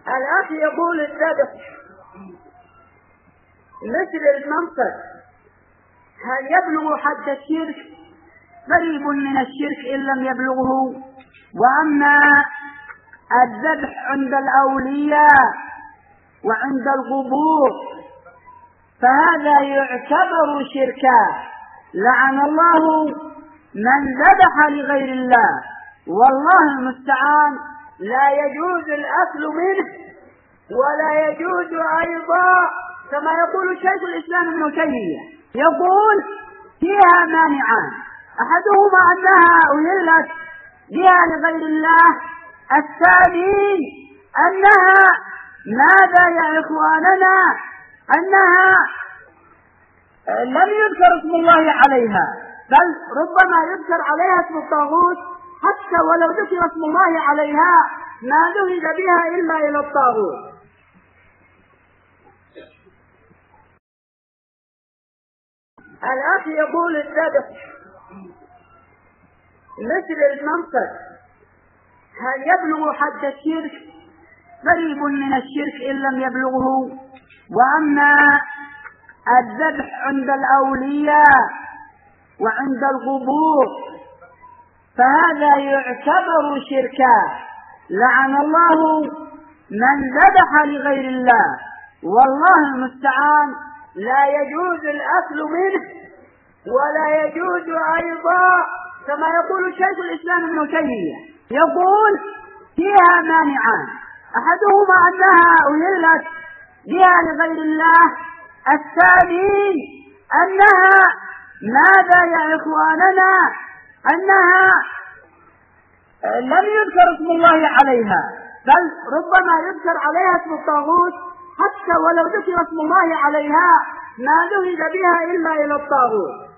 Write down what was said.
الأخ يقول الذبح مثل المنطق هل يبلغ حد الشرك؟ قريب من الشرك إن لم يبلغه. وأما الذبح عند الأولياء وعند القبور فهذا يعتبر شركا، لعن الله من ذبح لغير الله، والله المستعان. لا يجوز الأكل منه ولا يجوز أيضا كما يقول شيخ الإسلام ابن تيمية، يقول فيها مانعان: أحدهما أنها أهلت بها لغير الله، الثاني أنها ماذا يا إخواننا؟ أنها لم يذكر اسم الله عليها، بل ربما يذكر عليها اسم الطاغوت، حتى ولو ذكر اسم الله عليها ما ذهب بها إلا إلى الطاغوت. الأخ يقول الذبح مثل المنطق هل يبلغ حد الشرك؟ قريب من الشرك إن لم يبلغه. وأما الذبح عند الأولياء وعند القبور فهذا يعتبر شركا، لعن الله من ذبح لغير الله، والله المستعان. لا يجوز الأكل منه ولا يجوز أيضا كما يقول شيخ الإسلام ابن تيمية، يقول فيها مانعان: أحدهما أنها أهلت بها لغير الله، الثاني أنها ماذا يا إخواننا؟ أنها لم يذكر اسم الله عليها، بل ربما يذكر عليها اسم الطاغوت، حتى ولو ذكر اسم الله عليها ما ذهب بها إلا إلى الطاغوت.